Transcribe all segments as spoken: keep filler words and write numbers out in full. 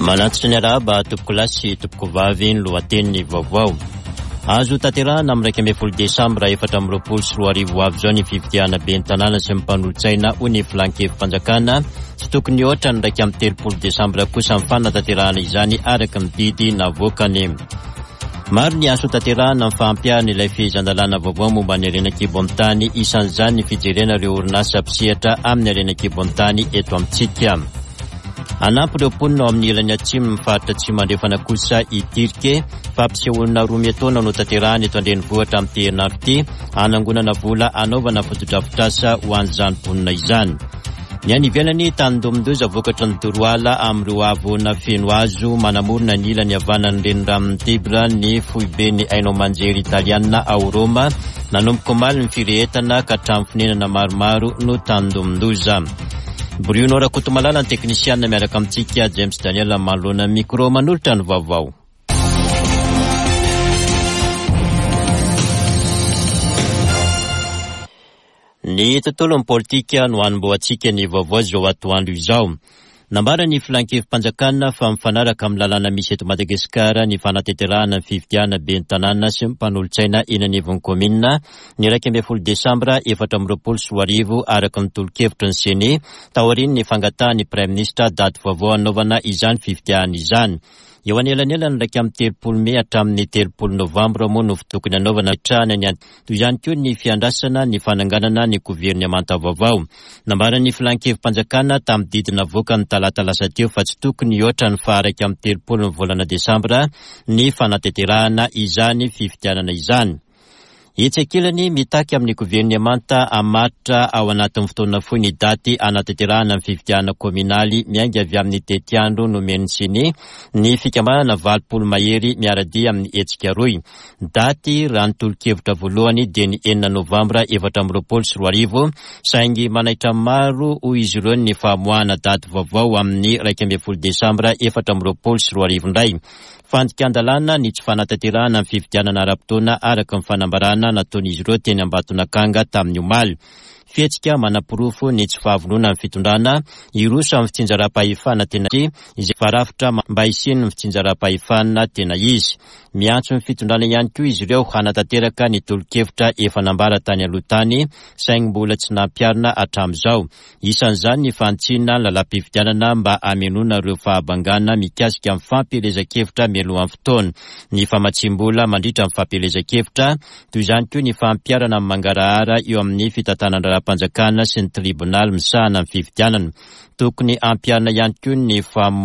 Manatritra ny araba topoko lasy topoko vavy ny lohateny vaovao. Azo tanterahana amin'ny raika ambin'ny folo desambra efatra amby roapolo sy roa arivo avy zao ny fifidiana ben'ny tanàna sy mimpanolotsaina ho ny filan-kevim-panjakana sy tokony ohatra ny raika amby telopolo desambra kosa amin'ny fanatanterahana izany araka ny didy navoakany. Maro ny aso tanterahana amin'ny fahampiarana ilay fehezan-dalàna vaovao momba ny arenan-kibo amin'ny tany, isan'izany ny fijerena ireo orinasa mpisehatra amin'ny arenan-kibo amin'ny tany eto amintsika. Anampy ireo mponina ao amin'ny ilany atsimo ny faritra atsimo andrefana kosa itirike fampisehoana roa metaona no tanterahana eto andrenivohitra amin'ny Herinaratra ity, hanangonana vola anaovana fotodrafitrasa ho an'izany mponina izany. Ny any ivelany tany-domindoza vokatra ny toroala amin'ireo avoana feno azo manamorona ny ilany havanany reniramin'ny Tibra ny foibeny hainao manjery italiana ao Roma, nanomboka omaly ny firehetana ka hatramin'ny fonenana maromaro no tany-domindoza. Bruno Rakotomalala ny teknisiana miaraka amintsika James Daniel Malona micro manolotra ny vaovao. Ny tontolon'ny politika no hanomboantsika ny vaovao zao atoandro izao. Nambara ny filan-kevim-panjakana fa mifanaraka amin'ny lalàna misy eto Madagasikara ny fanatanterahana ny fifidiana ben'ny tanàna sy mimpanolotsaina eny anivon'ny kominina ny raika ambin'ny folo desambra efatra amby roapolo sy roa arivo araka ny tolo-kevitry ny Sene taorian'ny ny fangatahany Prime Ministra daty vaovao anaovana izany fifidiana izany. Eo anelanelany raika amin'ny telopolo Mey hatramin'ny telopolo Novambra moa no tokony anaovana trana ny toy ihany koa ny fiandrasana ny fananganana ny governemanta vaovao. Nambara ny filan-kevim-panjakana tamin'ny didina voaka ny talata lasa teo fa tsy tokony ohatra ny faha raika amin'ny telopolo ny volana desambra ny fanatanterahana izany fifidianana izany. Itsekilany mitaky amin'ny governemanta amaritra ao anatin'ny fotoana fohy ny daty anatanterahana amin'ny fifidiana kominaly miainga avy amin'ny tety andro no men'ny Sene ny fikambanana valopolo mahery miaradia amin'ny hetsika roy. Daty raha ny tolo-kevitra voalohany dia ny enina Novambra efatra amby roapolo sy roa arivo, saingy manaitra maro ho izy ireo ny famoahana daty vaovao amin'ny raika ambin'ny folo desambra efatra amby roapolo sy roa arivo indray. Fandikan-dalàna ny tsy fanatanterahana amin'ny fifidianana ara-potoana araka ny fanambarana nataon'izy ireo teny Ambatonakanga tamin'ny omaly. Fihetsika manapirofo ny tsy fahavonona amin'ny fitondrana iroso amin'ny fitsinjaram-pahefana tena izay farafitra mba hisiany ny fitsinjaram-pahefana tena izy. Miantso ny fitondrana ihany koa izy ireo hanatanteraka ny tolo-kevitra efa nambara tany aloha tany saingy mbola tsy nampiarina hatramin'izao. Isan'izany ny fantsina lalam-pifidianana mba hamelona ireo fahabangana mikasika amin'ny fampielezan-kevitra mialohan'ny fotoana. Ny famatsim-bola mandritra amin'ny fampielezan-kevitra toy izany koa ny fampiarana amin'ny mangarahara eo amin'ny fitantanana panjakana sy ny tribunal misahana amin'ny fifidianana. Tokony ampiarina ihany koa ny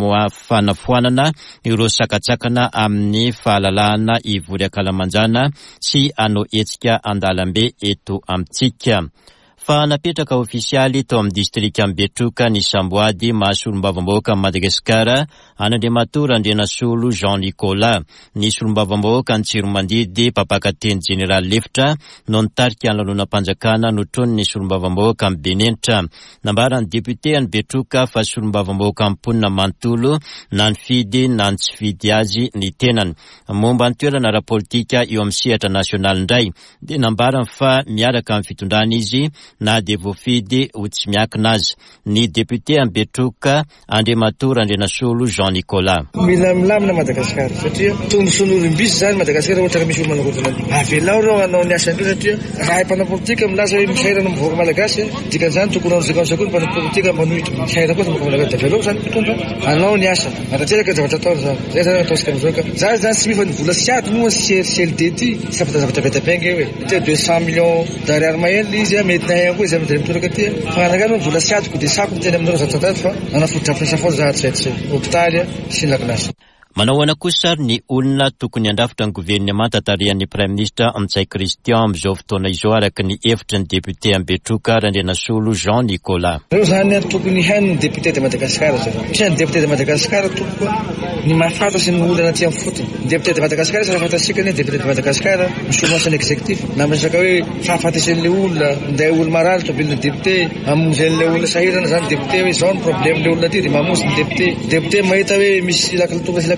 fanafoanana ireo sakatsakana amin'ny fahalalahana ivory ankalamanjana sy anao hetsika andalambe eto amintsika. Fa napetraka ofisialy tao amin'ny distrika Betroka ny samboady mahasolom-bavam-bahoaka Madagasikara an'Andriamatora Andrianasolo Jean Nicolas. Ny solom-bavam-bahoaka ny Tsiromandidy mpapakateny General Lefitra no nitarika an'lalona-panjakana notrony ny solom-bavam-bahoaka amin'ny Benenitra. Nambara ny depute any Betroka fa solom-bavam-bahoaka amin'ny mponina manontolo na ny fidy na ny tsy fidy azy ny tenany. Momba ny toerana ara-politika eo amin'ny sehatra nasionaly indray dia nambara fa miaraka amin'ny fitondrana izy na dia voafidy ho tsy miankina azy. Ny depute any Betroka Andriamatora Andrianasolo Jean Nicolas. Mila milamina Madagasikara satria tomboson'olom-bisy zany Madagasikara ohatra ka misy olo manakotrana. Avelao reo anao ny asany reo satria raha mpanao politika milaza hoe misairana mivoaka malagasy dikan'izany tokony anao sekoly mpanao politika manohitra misairana kosa mivoaka malagasy avelao zany mpitondra anao ny asa arateraka zavatra atao zany zay zany ataosika mizoaka za zany tsy mifa ny vola siady moa C L D ty tsy afaka zavatra vetapenga hoe te deux cent millions d'ariary mahely izy mety na koa izay midray mitoraka ty fananagana ny vola siadiko dia sako miteny aminao zatataty fa nanafodrafitra fao zahatsaitsy hôpitaly sy lakinasa. Manao ana kosa ny olona tokony andrafitra ny governemanta tarihan'ny Prime Ministra Amitsay Christian amin'izao fotoana izao araka ny hevitra ny depute any Betroka Andrianasolo Jean Nicolas. Reo zany tokony hainy ny depute de Madagasikara zany. Satria ny depute de Madagasikara tokony ny mahafantatra ny olana aty amin'ny fotony. Ny depute de Madagasikara sy rahafantatsika ny depute de Madagasikara misomasana exécutif. Na misaka hoe fahafantasan'ilay olona minday olo marary tobilina depute amonjy olona sahirana zany depute hoe zao ny problème le olona ty dia mamonjy ny depute. Depute mahita hoe misy lakilatonga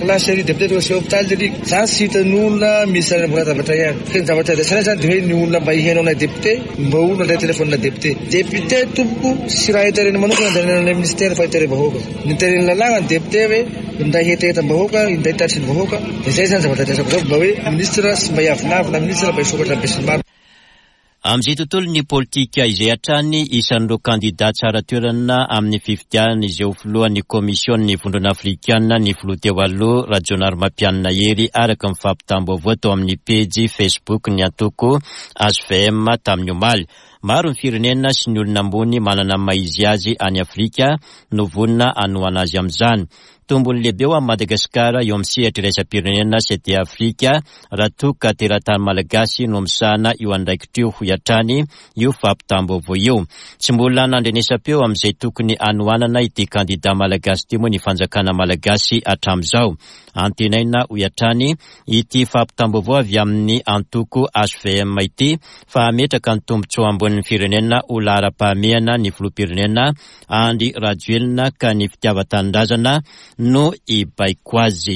klasy ry deputé tonga sy hôpitaly ry zany sy hitan'olona misy mboratavatra ihany keny zavatra dasana zany de hoe ny olona mba ihenao na deputé mba olona ndray telefônina deputé deputé tompoko sy raha hitarena manokana andanana ministère fa hitare vahoaka ny tarena lalàna ny deputé hoe nday hetaheta-bahoaka nday taritry ny vahoaka de zay zany zavatra dasako zao mba hoe ministre sy mba hiavinavina ministre mba hisokatra be sy maro. Amizay tontolo ny politika izay hatrany isan'ireo kandidat tsara toerana amin'ny fifidianana izay ho filohan'ny komisiona vondrona afrikana ny filoha teo aloha Rajonary Mampianina Hery araka ny fampitam-baovao tao amin'ny pejy Facebook ny antoko H V M tamin'ny omaly. Maro ny firenena sy ny olona ambony manana maizy azy any Afrika no vonina anoana azy amin'izany. Tombony lehibe ao Madagasikara eo amin'ny sehatra iraisam-pirenena sy de Afrika raha toa ka teratany malagasy no misahana io andraikitra io ho hatrany io fampitam-baovao io. Tsy mbola nandrenesam-peo amin'izay tokony anoanana ity kandida malagasy ity moa ny fanjakana malagasy hatramin'izao. Antenaina ho hatrany ity fampitam-baovao avy amin'ny antoko H V M ity fa ametraka ny tombotsoa ambonin'ny firenena ho lara-pahamehana ny filoham-pirenena Andry Rajoelina ka ny fitiavan-tanindrazana no ibaiko azy.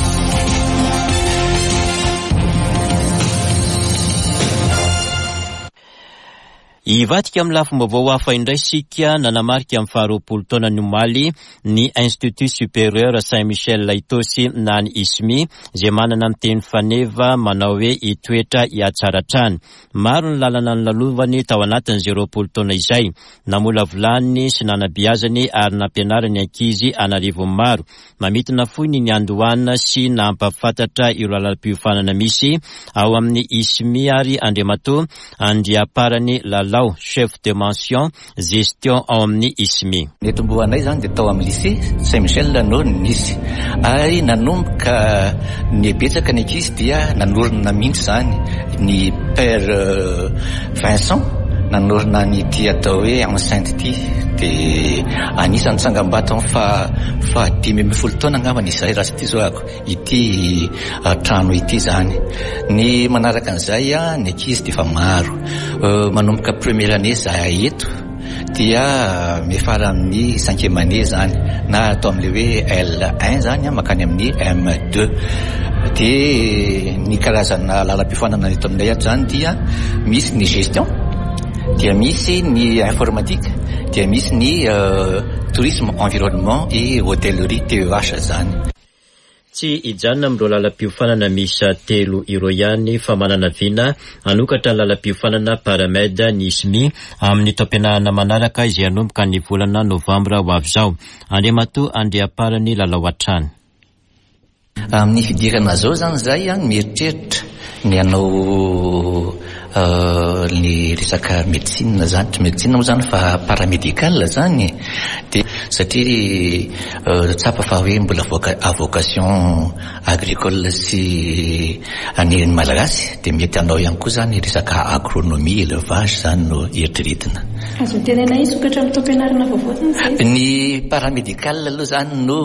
Ivadika amin'ny lafim-baovao hafa indray sika nanamarika amin'ny faharoapolo taona ny omaly ny Institut Supérieur Saint-Michel Laitosy na ny I S M I izay manana miteny faneva manao hoe itoetra hiatsaratrany. Maro ny lalana ny lalovany tao anatin'izay roapolo taona izay. Namolavolany sy nanabeazany ary nampianarany ankizy anarivo maro. Mamitina foiny ny andohana sy nampafantatra ireo lala-piofanana misy ao amin'ny I S M I ary Andriamato andriaparany lalao chef de mention gestion ao amin'ny I S M I. Ny tomboanay zany de tao amin'ny lycée Saint-Michel no nisy ary nanomboka ny betsaka ny ankizy dia nanorina mihitsy zany ny père uh, Vincent nanorina ny ity atao hoe enceinte ity de anisany tsangam-bato fa fa dimy ambin'ny folo taona angamba izay raha sy ity zao ako ity uh, trano ity zany. Ny manaraka an'izay a ny ankizy de fa maro uh, manomboka première année zahay eto dia mifara amin'ny cinquième année zany na atao amin'le hoe L un zany makany amin'ny M deux de ny karazana lalam-pifanana eto aminay ato zany dia misy ny gestion dia misy ny informatique dia misy ny uh, tourisme environnement et hôtellerie T E H zany. Tsy ijanona amin'ireo lalam-piofanana misa telo ireo ihany fa manana vina anokatra lalam-piofanana paramède ny I S M I amin'ny taom-pianarana manaraka izay anomboka ny volana novambra ho avy izao. Andriamato andriaparany lalao hatrany. Amin'ny fidirana zao zany zay any mieritreritra ny anao uh, ny resaka médecine zany médecine moa zany fa paramédical zany de satria uh, tsapa fa hoe mbola vocation agricole sy any malagasy de mety anao ihany koa zany resaka agronomie élevage zany no eritreretina. Azo tenenay sokatra amin'ny taom-pianarana vaovao zany. Ny paramédical aloha zany no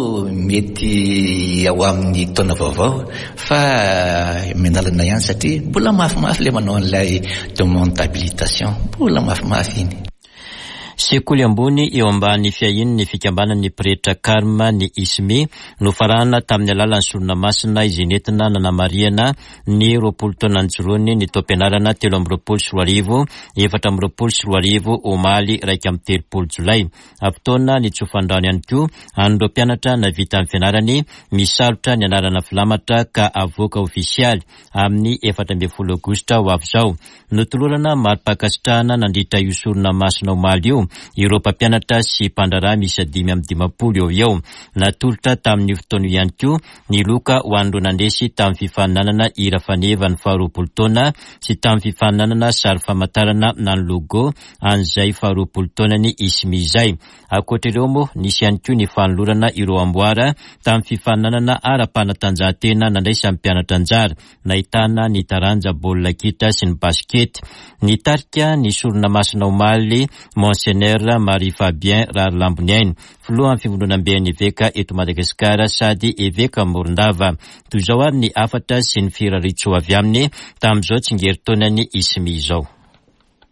mety ao amin'ny taona vaovao fa menalana ihany satria mbola mafimafy le manao an'ilay demande d'habilitation mbola mafimafy iny. Sekoly ambony eo ambany fiahiny ny fikambanan'ny pretra karma ny I S M I no farana tamin'ny alalan'ny solonamasina izay nentina nanamariana ny roapolo taona njoroany ny taom-pianarana telo amby roapolo sy roa arivo efatra amby roapolo sy roa arivo omaly raika amby telopolo jolay. Afotoana ny tsofandrano ihany koa an'ireo mpianatra navita amin'ny fianarany misalotra ny anarana filamatra ka avoaka ofisialy amin'ny efatra amby folo aogositra ho avy izao. Notolorana mari-pakasitrahana nandritra io solonamasina omaly io ireo mpampianatra sy mpandraraha misy dimy amby dimapolo eo eo. Natolotra tamin'ny fotoana ihany koa ny loka ho an'ireo nandresy tamin'ny fifaninanana hira faneva ny faharoapolo taona sy tamin'ny fifaninanana sary famantarana na ny logo an'izay faharoapolo taonany I S M I izay. Ankoatr'ireo moa nisy ihany koa ny fanolorana ireo amboara tamin'ny fifaninanana ara-panatanjahantena nandraisan'ny mpianatra anjara nahitana ny taranja baolina kitra sy ny baskety. Ny tarika ny solonamasina omaly Monseigneur Marie Fabien Rarlamboniainy filohan'ny fivondronam-ben'ny eveka eto Madagasikara sady eveka Morondava. Toy izao ary ny afatra sy ny firaritso avy aminy tamin'izao tsingeritaonany I S M I izao.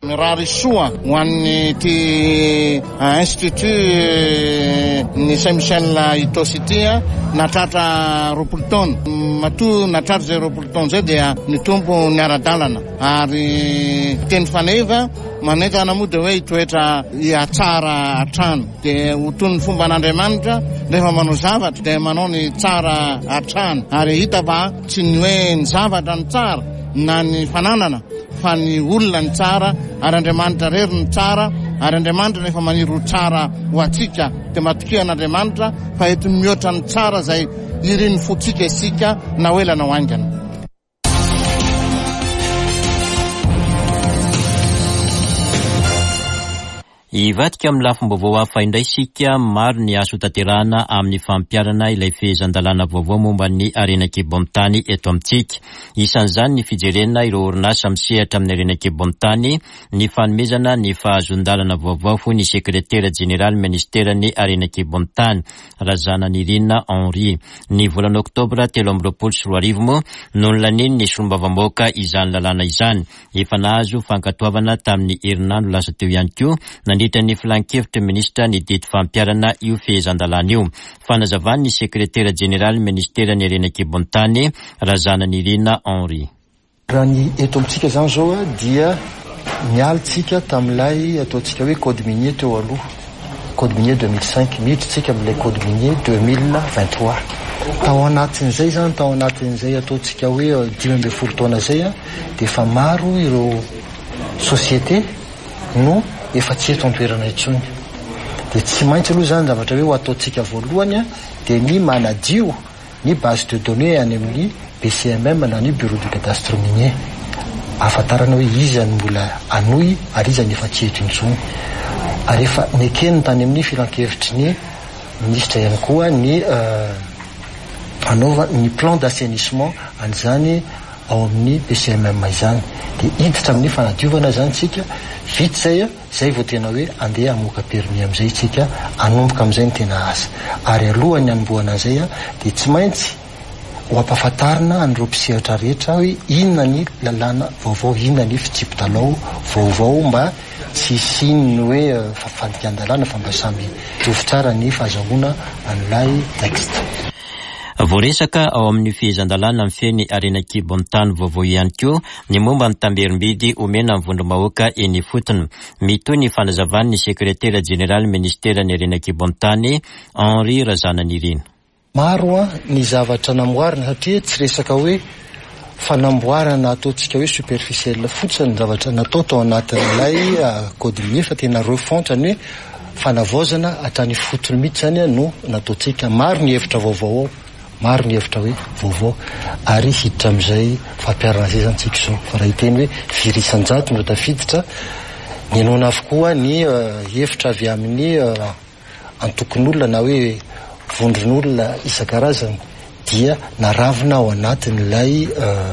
Mirary soa ho an'ny ty institut ny Saint-Michel Itosy ity natratra roapolo taona matoa natratra zay roapolo taona zay dia ny tompo ny ara-dalana ary teny faneva manentana moa dia hoe toetra iatsara atrano dia ho toy ny fomba an'Andriamanitra rehefa manao zavatra dia manao ny tsara atrano ary hita fa tsy ny hoe ny zavatra ny tsara na ny fananana fa ny olona ny tsara ary Andriamanitra rery ny tsara ary Andriamanitra rehefa maniry tsara ho atsika dia matokia an'Andriamanitra fa eto mihoatra ny tsara zay iriny fotsika isika na hoela na hoaingana. Ivadika amin'ny lafim-baovao hafa indray isika maro ny aso tanterahana amin'ny fampiarana ilay fehezan-dalàna vaovao momba ny arenan-kibo amin'ny tany eto amintsika. Isan'izany ny fijerena ireo orinasa misehatra amin'ny arenan-kibo amin'ny tany, ny fanomezana ny fahazon-dalana vaovao ho ny sekretera jeneraly ministera ny arenan-kibo amin'ny tany Razana Nirina Henri. Ny volana oktobra telo amby roapolo sy roa arivo moa no nilaniny ny solombavam-bahoaka izany lalàna izany. Efa nahazo fankatoavana tamin'ny herinandro lasa teo ihany koa nandritra ny filan-kevitra ministra ny didy fampiarana io fehezan-dalàna io. Fanazavany ny sekretera jeneraly ministera ny arenan-kibo amin'ny tany Razana Nirina Henri. Raha ny eto amintsika zany zao dia nialitsika tamin'ilay ataontsika hoe code minier teo aloha, code minier deux mille cinq, miditsika amin'ilay code minier deux mille vingt-trois. Tao anatin'izay zany, tao anatin'izay ataontsika hoe dimy ambin'ny folo taona zay dia efa maro ireo société no efa tsy eto an-toerana intsony. Dia tsy maintsy aloha zany zavatra hoe ho ataontsika voalohany dia ny manadio ny base de données any amin'ny B C M M na ny bureau du cadastre minier. Ahafantarana hoe iza ny mbola anohy ary iza ny efa tsy eto intsony. Ary efa nekeny tany amin'ny filan-kevitry ny ministra ihany koa ny anaova ny plan d'assainissement an'izany ao amin'ny B C M M izany. Dia hiditra amin'ny fanadiovana zany tsika vita zay zay vao tena hoe andeha hamoaka permis amin'izay tsika hanomboka amin'izay ny tena asa. Ary alohany hanomboana an'izay dia tsy maintsy ho ampahafantarina an'ireo mpisehatra rehetra hoe inona ny lalàna vaovao, inona ny fitsipi-talao vaovao mba tsy hisiny hoe fandikan-dalàna fa mba samby tovy tsara ny fahazahoana an'ilay texte. Voaresaka ao amin'ny fehezan-dalàna amin'ny feny arenan-kibo amin'ny tany vaovao ihany koa ny momba ny tamberim-bidy omena amin'ny vondrom-bahoaka eny fotony. Mitoy ny fanazavany ny sekretera jeneraly ministera ny arenan-kibo amin'ny tany Henri Razana Nirina. Maro ny zavatra namboarina satria tsy resaka hoe fanamboarana ataontsika hoe superficiel fotsiny zavatra natao tao anatin'ilay code minier fa tena refontrany hoe fanavaozana hatrany fotony mihitsy zany no nataontsika. Maro ny hevitra vaovao ao, maro ny hevitra hoe vaovao ary hiditra amin'izay fampiarana izay zany tsika zao. Fa raha hiteny hoe firisan-jato no tafiditra ny anoana avokoa ny hevitra avy amin'ny antokon'olona na hoe vondron'olona isan-karazany dia naravina ao anatin'ilay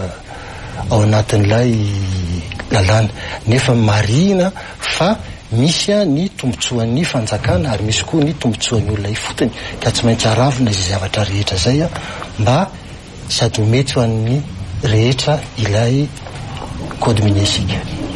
ao anatin'ilay lalàna. Nefa marina fa misy ny tombotsoan'ny fanjakana ary misy koa ny tombotsoan'ny olona ifotony ka tsy maintsy aravina izay zavatra rehetra zay mba sady mety ho an'ny rehetra ilay code minier sika.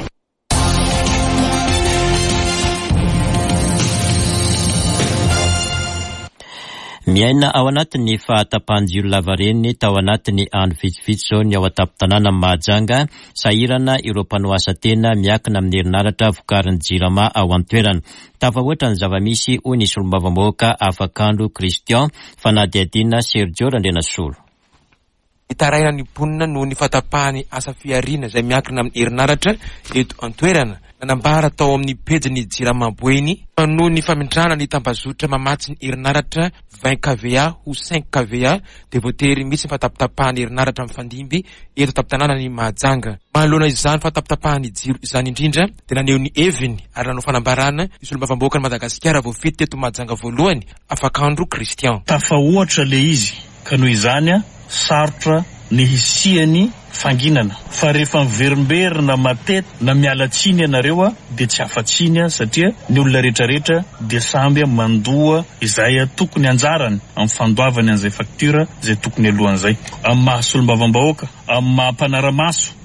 Miaina ao anatin'ny fahatapahan-jiro lavareny tao anatin'ny andro vitsivitsy zao ny ao an-tampon-tanàna Mahajanga sahirana ireo mpanao asa tena miakina amin'ny herinaratra vokarin'ny jirama ao an-toerana. Tafahoatra ny zava-misy hoy ny solombavam-bahoaka Afakandro Christian fanadihadina Sergio Randrenasolo. Itaraina ny mponina noho ny fatapahany asa fiarina izay miakina amin'ny herinaratra eto an-toerana. Nanambara tao amin'ny pejiny Jirama Boeny noho ny famindrana ny tambazotra mamatsy ny herinaratra vingt K V A ho cinq K V A dia voatery misy fatapitapahany herinaratra mifandimby eto an-tampon-tanàna ny Mahajanga. Manoloana izany fatapitapahany jiro izany indrindra dia naneho ny heviny ary nanao fanambarana ny solombavam-bahoaka ny Madagasikara voafety teto Mahajanga voalohany Afakandro Christian. Tafahoatra le izy ka noho izany sarotra ny hisiany fanginana fa rehefa miverimberina matety na mialatsiny ianareo dia tsy afatsiny satria ny olona rehetrarehetra dia samby mandoa izay tokony anjarany amin'ny fandoavany an'izay faktura izay tokony alohan'izay amin'ny mahasolombavam-bahoaka amin'ny maha-mpanara-maso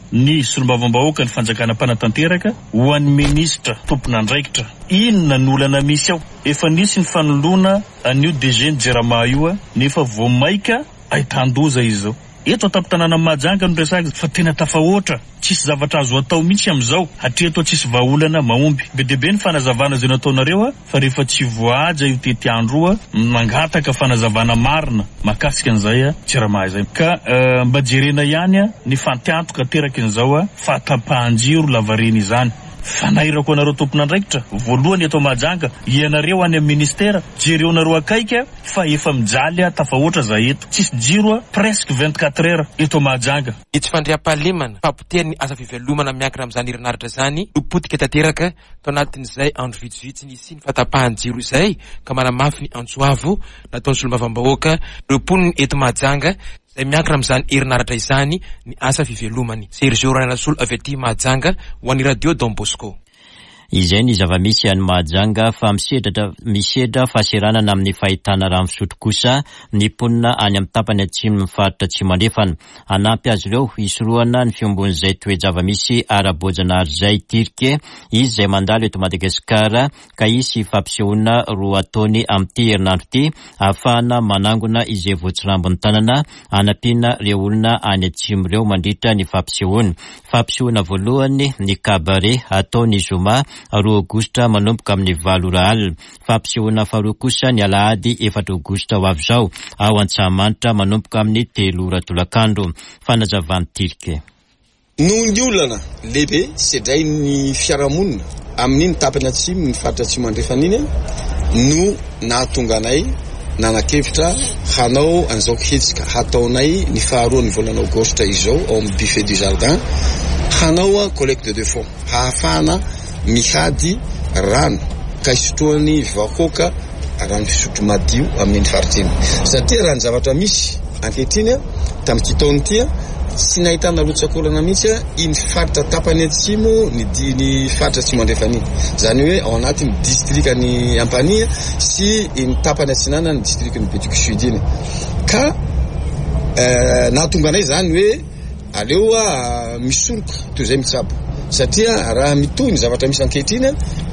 ny solombavambahoaka ny fanjakana mpanatanteraka ho an'ny ministra tompon'andraikitra. Inona ny olana misy ao? Efa nisy ny fanoloana an'io D G ny Jerama io nefa vao maika ahitan-doza izy zao. Eto ataptanana Mahajanga no resaka fa tena tafahoatra, tsisy zavatra azo atao mihitsy am'izao, hatreto tsisy vahaolana mahomby. Be dia be ny fanazavana izay nataonareo fa rehefa tsy voahaja io tety andro mangataka fanazavana marina mahakasika an'izay Jerama izay. Ka uh, mba jerena ihany ny fantiantoka teraka an'izao fa tapahan-jiro lavareny izany. Fanairako anareo tompon'andraikitra voalohany eto Mahajanga, ianareo any amin'ny ministera jereo nareo akaika fa efa mijaly tafahoatra za eto, tsisy jiro presque vingt-quatre heures eto Mahajanga. Itsy fandriam-pahalemana fampoteny asa fivelomana miankina amin'izany herinaratra zany lopotika tanteraka tao anatin'izay andro vitsivitsy nisy ny fatapahan-jiro izay ka manamafy ny antsoavo nataony solombavambahoaka roponiny eto Mahajanga zay miankina amin'izany herinaratra izany ny asa fivelomany. Sergio Ranasolo avy aty Mahajanga ho an'ny radio Don Bosco. Izay ny zava-misy any Mahajanga fa misedra misedra fahaseranana amin'ny fahitana rano fisotro kosa ny ponina any amin'ny tapany atsimo ny faritra Tsimandrefana. Anampy azy ireo isorohana ny fiombon'izay toe-java-misy ara-boajanahary zay Tirke izy izay mandalo eto Madagasikara ka isy fampisehoana roa ataony amin'ity herinandro ity ahafahana manangona izay voatsirambony tanana anampiana ireo olona any atsimo ireo mandritra ny fampisehoana. Fampisehoana voalohany ny kabare ataony Zoma roa Aogositra manomboka amin'ny valo ora alina. Fampisehoana faharoa kosa ny Alahady efatra Aogositra ho avy izao ao Antsahamanitra manomboka amin'ny telo ora tolakandro. Fanazavany Tirke. Noho ny olana lehibe sedray ny fiarahamonina amin'iny tapany atsimo ny faritra Tsimandrefana iny no nahatonga anay nanakevitra hanao an'izao kihetsika hataonay ny faharoa ny volana Aogositra izao ao amin'ny buffet du jardin hanao collecte de fonds hahafahana mihady rano ka isotroany vahoaka rano fisotro madio amin'ny faritra iny satria raha ny zavatra misy ankehitriny tamin'ity taona ity sy nahitana lotsakolana mihitsy iny faritra tapany atsimo ny ny faritra Tsimandrefana iny, zany hoe ao anatin'ny distrikany Ampania sy ny tapany atsinana ny distrikany Betuque Sud iny ka eh, nahatonga anay zany hoe aleo misoroka toy izay mitsabo satria raha mitohy ny zavatra misy ankehitriny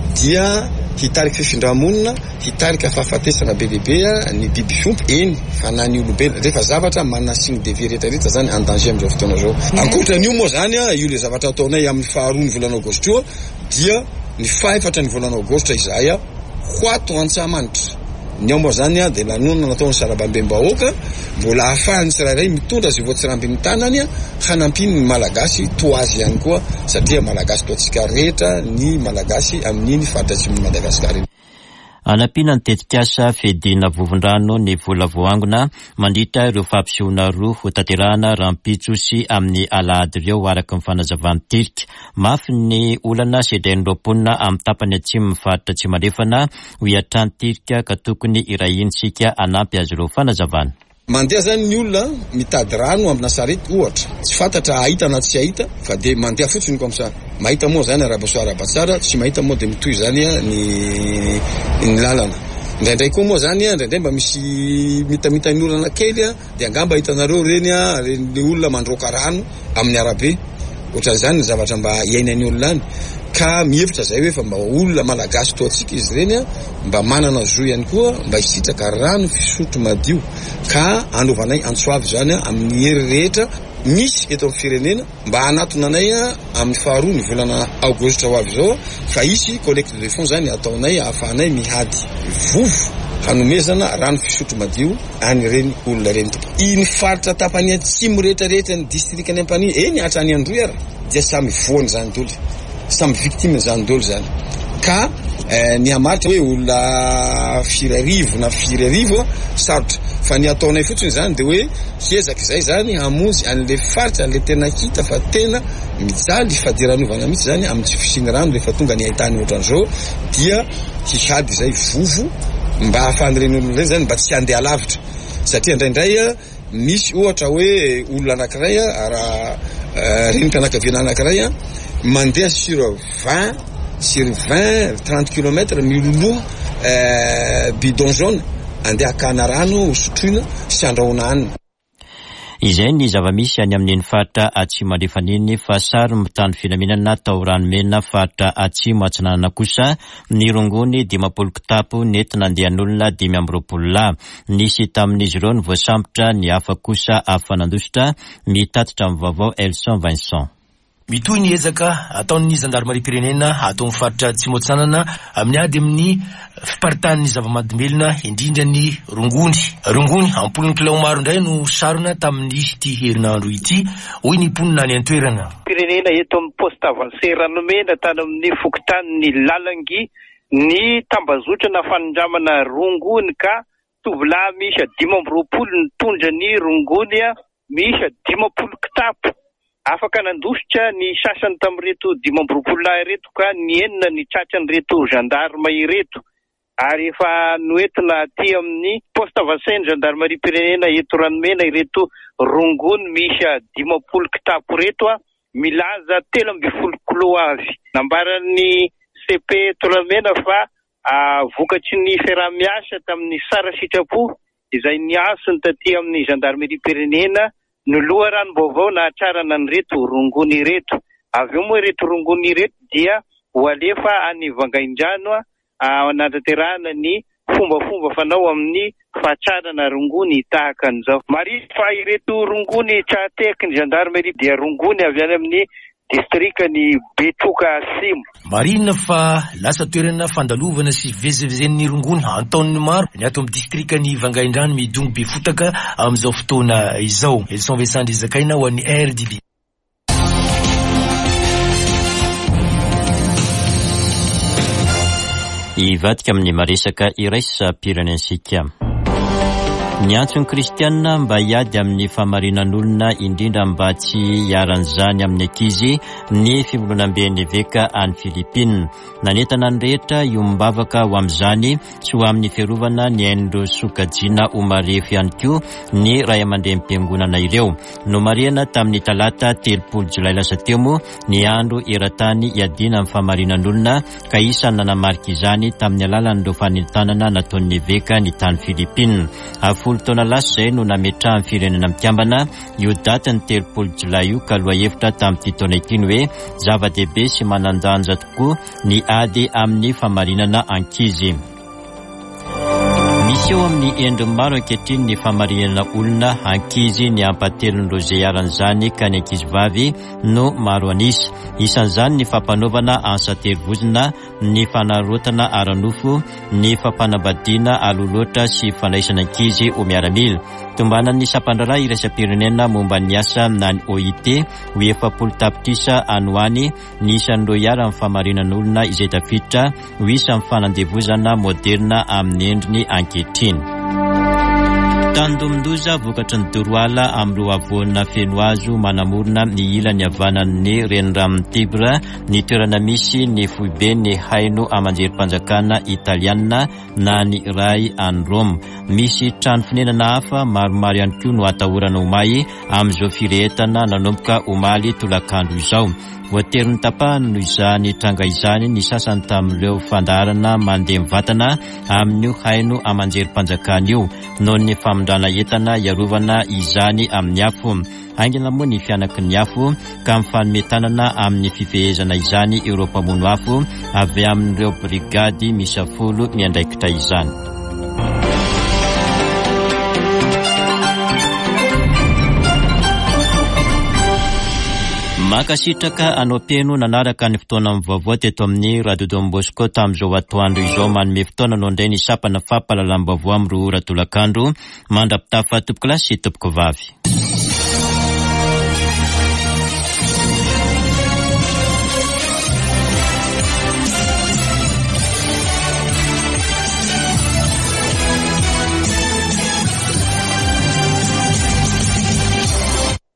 dia hitarika fifindra-monina, hitarika fahafatesana be lehibe ny biby fiompy eny fa na ny olombelona rehefa zavatra manana signy de vie rehetrarehetra zany an-danger amin'izao fotoana zao. Ankoatran'io moa zany io le zavatra ataonay amin'ny faharoa ny volana Aogositra io dia ny fahaefatra ny volana Aogositra izahay ho ato Antsahamanitra. Ny ao moa zany dia lanonana nataony sarababem-bahoaka mbola ahafahany tsirairay mitondra zay voatsirambin'ny tanany hanampiny ny malagasy to azy ihany koa satria malagasy toatsika rehetra ny malagasy amin'iny faritra atsimon'ny Madagasikara iny. Anampiana ny tetikasa fedina vovondrano ny vola voangona mandritra ireo fampisehoana roa ho tanterahana rampitso sy amin'ny Alahady ireo araka ny fanazavany Tirka. Mafy ny olana sedrainy roaponina amin'ny tapany atsimo ny faritra Tsimandrefana ho hiatrany Tirka ka tokony irahinsika anampy azy ireo fanazavana. Mandeha zany ny olona mitady rano amin'ny sarety ohatra tsy fantatra ahita na tsy ahita fa de mandeha fotsiny comme ça mahita moa zany arabasoa arabatsara tsy mahita moa de mitohy zany ny ny lalana indraindray koa moa zany indraindray mba misy mitamita ny olana kely de angamba hitanareo reny reny olona mandroaka rano amin'ny arabe ohatran'izany ny zavatra mba iainan'ny olona any ka mihevitra zay hoe fa mba olona malagasy toatsika izy reny mba manana zo ihany koa mba hisitraka rano fisotro madio ka anovanay antsoavy zany amin'ny hery rehetra misy eto amin'ny firenena mba hanatona anay amin'ny faharoa ny volana Aogositra ho avy zao fa isy collecte de fonds zany ataonay ahafahanay mihady vovo hanomezana rano fisotro madio an'ireny olona reny. Iny faritra tapany atsimo rehetra rehetra ny distrikany Ampania eny hatrany Androera dia samy voany zany dolo samy victime zany dolo zany ka eh, ny amaritra hoe olona firy arivo na firy arivo sarotra fa ny ataonay fotsiny zany de hoe hiezaka izay zany hamonjy an'le faritra an'le tena hita fa tena mijaly fadiran'ovana mihitsy zany amin'ny tsy fisiny rano rehefa tonga ny ahitany ohatran'izao dia hihady izay vovo mba ahafan'ireny olona ireny zany mba tsy handeha lavitra satria indraindray misy ohatra hoe olona anankiray raha reny mpianakaviana anankiray mandeha sur vingt sur vingt trente kilomètres miloloha bidon jaune andeha akana rano sotroina sy andrahoana hanina. Izay ny zava-misy any amin'ny faritra atsimo andrefaniny fa sary mitany filaminana tao ranomena faritra atsimo atsinanana kosa ny rongony dimapolo kitapo nentina andehan'olona dimy amby roapolo lahy. Nisy tamin'izy ireo ny voasambotra ny hafa kosa hafa nandositra mitatitra amin'ny vaovao Elson Vincent. Mitoy ny ezaka ataon'ny zandarmarim-pirenena atao amin'ny faritra atsimo atsinanana amin'ny ady amin'ny fiparitahan'ny zava-mahadomelona indrindra ny rongony. Rongony ampolony kilao maro indray no sarona tamin'ny ity herinandro ity, hoy ny mponina ny antoerana. Pirenena eto amin'ny poste avancé ranomena tany amin'ny fokotany ny lalangy ny tambazotra na fanondramana rongony ka tovolahy misy dimy amby roapolo ny tondra ny rongony misy dimapolo kitapo. Afaka nandositra ny sasany tamin'ireto dimy amby roapolo lahy reto ka ny enina ny tratran'ireto gendarme ireto. Ary efa noentina aty amin'ny poste avancé ny gendarmerie-pirenena eto ranomena ireto rongony misy dimapolo kitapo reto milaza telo amby folo kilo avy. Nambaran'ny C P eto ranomena fa vokatry ny fiaraha-miasa tamin'ny sara sitrapo izay niasony taty amin'ny gendarmerie-pirenena no loharanom-baovao na hatrarana ny reto rongony reto. Avy eo moa reto rongony reto dia ho alefa any Vangaindrano anatanterahana ny fombafomba fanao amin'ny fahatrarana rongony tahaka an'izao. Mariny fa ireto rongony trateky ny gendarmerie dia rongony avy any amin'ny distrikany Betroka Asimo. Marina fa lasa toerana fandalovana sy vezevezen'ny rongony ataon'ny maro ny ato amin'ny distrikany Vangaindrano midongo be fotaka amin'izao fotoana izao. Elson Vincent Zakaina ho an'ny R D B. Ivadika amin'ny maresaka iraisam-pirenensika. Ny antson'ny kristianina mba hiady amin'ny famarinan'olona indrindra mba tsy hiaran'izany amin'ny ankizy ny fivondronam-ben'ny veka any Filipina. Nanentana ny rehetra io mibavaka ho amin'izany sy ho amin'ny fiarovana ny hain'ireo sokajiana ho marefo ihany koa ny ray aman-dreny-piangonana ireo. No marihana tamin'ny talata telopolo jolay lasa teo moa ny andro eran-tany hiadiana amin'ny famarinan'olona ka isany nanamarika izany tamin'ny alalan'ireo fanentanana nataon'ny veka ny tany Filipina. Folo taona lasa izay no nametrahan'ny firenena mikambana io datany telopolo jolay io ka loha hevitra tamin'ity taona ity ny hoe zava-dehibe sy manan-danja tokoa ny ady amin'ny famarinana ankizy. Misy eo amin'ny endriny maro ankehitriny ny famarinana olona ankizy ny ampatelon'ireo izay hiaran'izany ka ny ankizy vavy no maro anisy. Isan'izany ny fampanaovana ansa-terivozina, ny fanarotana ara-nofo, ny fampanambadiana aloloatra sy fandraisana ankizy ho miaramila. Tombanan'ny sampandràha iraisam-pirenena momba ny asa na ny O I T ho efapolo tapitrisa anoany ny isan'ireo hiara amin'ny famarinan'olona izay tafiditra ho isa amin'ny fanandevozana moderna amin'ny endriny ankehitriny. Tandomindoza vokatry ny Doroala amin'ireo avoana feno azo manamorona ny ilany havanan'ny renirano Tibra ny toerana misy ny foibe ny haino amanjerim-panjakana italiana na ny ray any Rome. Misy trano fonenana hafa maromaro ihany koa no atahorana homay amin'izao firehetana nanomboka omaly tolakandro izao. Voatery ny tapahany noho izany tranga izany ny sasany tamin'ireo fandarana mandeha mivatana amin'io haino amanjerim-panjakana io noho ny famondrana entana iarovana izany amin'ny afo. Aingana moa ny fianaky ny afo ka mifanometanana amin'ny fifehezana izany ireo mpamono afo avy amin'ireo brigady misa folo ny andraikitra izany. Makasitraka anao peno nanaraka ny fotoana amin'ny vaovao teto amin'ny Radio Don Bosco tamin'izao atoandro izao manome fotoana no indray ny sapana fampahalalam-baovao amin'ny roa ora tolakandro mandrapitafa tompoko lasy sy tompoko vavy.